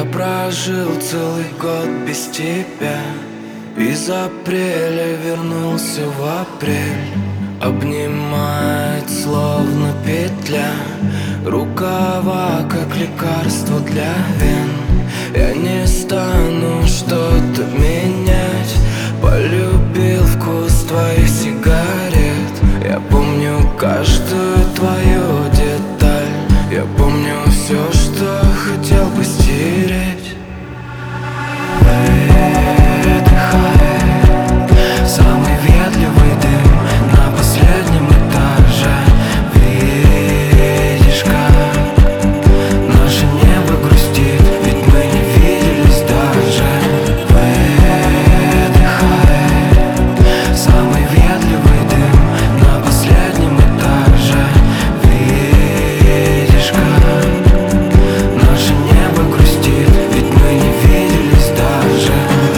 Я прожил целый год без тебя. Из апреля вернулся в апрель. Обнимает словно петля. Рукава как лекарство для вен. Я не стану что-то менять. Полюбил вкус твоих сигарет. Я помню каждую твою деталь. Я помню все, что хотел бы стереть. Выдыхай самый въедливый дым на последнем этаже. Видишь, как наше небо грустит, ведь мы не виделись даже. Выдыхай самый въедливый дым на последнем этаже. Видишь, как наше небо грустит, ведь мы не виделись даже.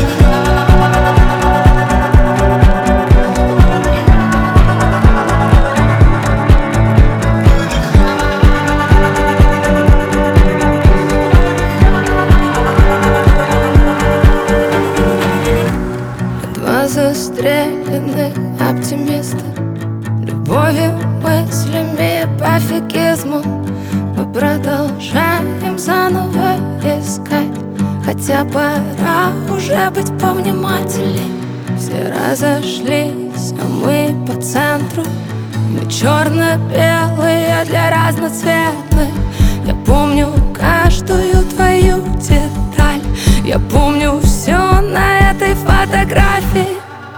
Два застреленных оптимиста, любовью, мыслями, пофигизмом. Мы продолжаем заново искать, хотя пора уже быть повнимательней. Все разошлись, а мы по центру. Мы черно-белые для разноцветных. Я помню каждую твою деталь. Я помню все на этой фотографии.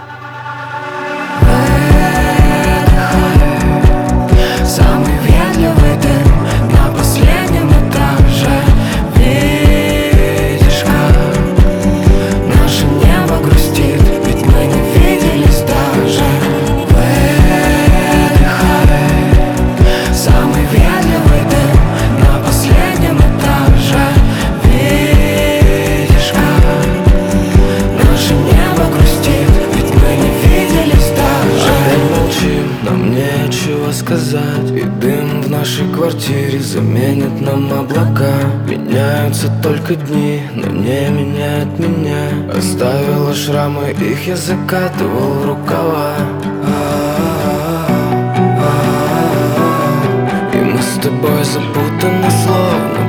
Самый въедливый дым на последнем этаже. Видишь, как наше небо грустит, ведь мы не виделись даже. Выдыхай самый въедливый дым на последнем этаже. Видишь, как наше небо грустит, ведь мы не виделись даже. Опять молчим, нам нечего сказать, и дым в нашей квартире заменит нам облака. Меняются только дни, но не меняют меня. Оставила шрамы, их я закатывал в рукава. И мы с тобой запутаны словно